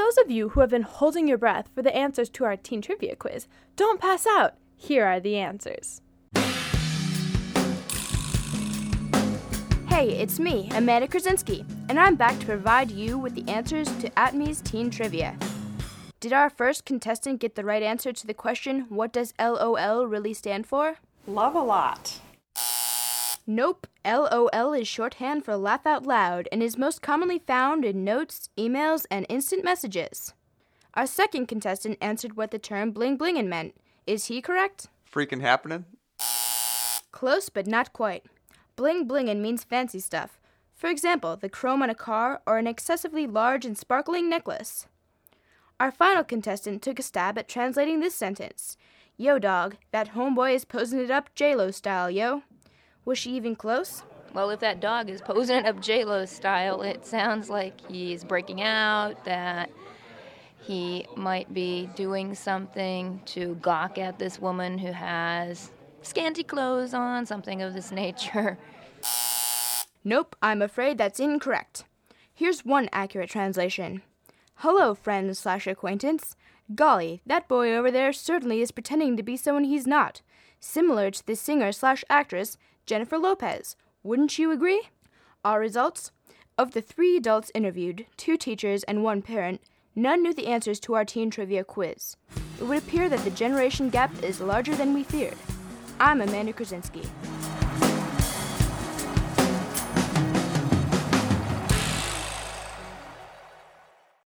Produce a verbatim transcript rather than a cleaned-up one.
those of you who have been holding your breath for the answers to our teen trivia quiz, don't pass out. Here are the answers. Hey, it's me, Amanda Krasinski, and I'm back to provide you with the answers to Atme's Teen Trivia. Did our first contestant get the right answer to the question, what does L O L really stand for? Love a lot. Nope. L O L is shorthand for laugh out loud and is most commonly found in notes, emails, and instant messages. Our second contestant answered what the term bling blingin' meant. Is he correct? Freaking happening? Close, but not quite. Bling blingin' means fancy stuff. For example, the chrome on a car or an excessively large and sparkling necklace. Our final contestant took a stab at translating this sentence. Yo, dog, that homeboy is posing it up J-Lo style, yo. Was she even close? Well, if that dog is posing it up J-Lo style, it sounds like he's breaking out, that he might be doing something to gawk at this woman who has scanty clothes on, something of this nature. Nope, I'm afraid that's incorrect. Here's one accurate translation. Hello, friend slash acquaintance. Golly, that boy over there certainly is pretending to be someone he's not. Similar to the singer slash actress Jennifer Lopez. Wouldn't you agree? Our results? Of the three adults interviewed, two teachers and one parent, none knew the answers to our teen trivia quiz. It would appear that the generation gap is larger than we feared. I'm Amanda Krasinski.